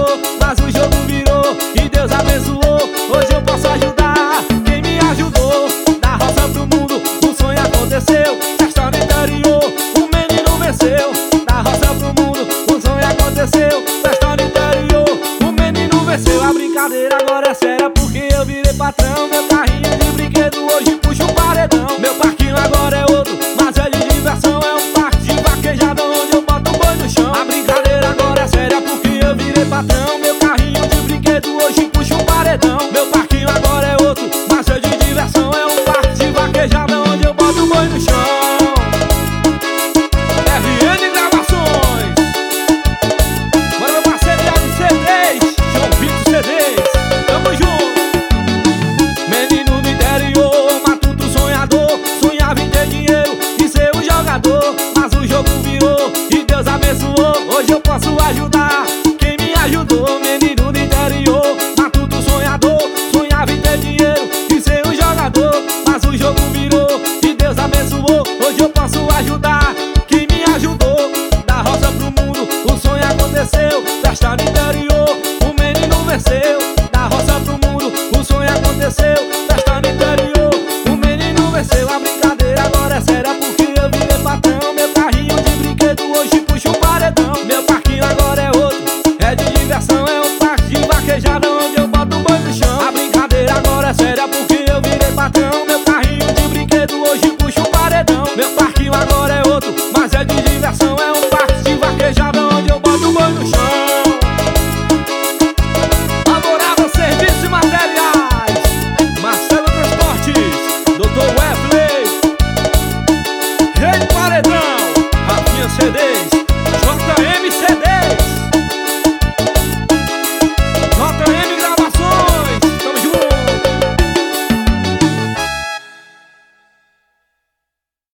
tentou, mas o jogo virou e Deus abençoou. Hoje eu posso ajudar quem me ajudou. Da roça pro mundo, o sonho aconteceu. Festa no interior, o menino venceu. Da roça pro mundo, o sonho aconteceu. Festa no interior, o menino venceu. A brincadeira agora é séria.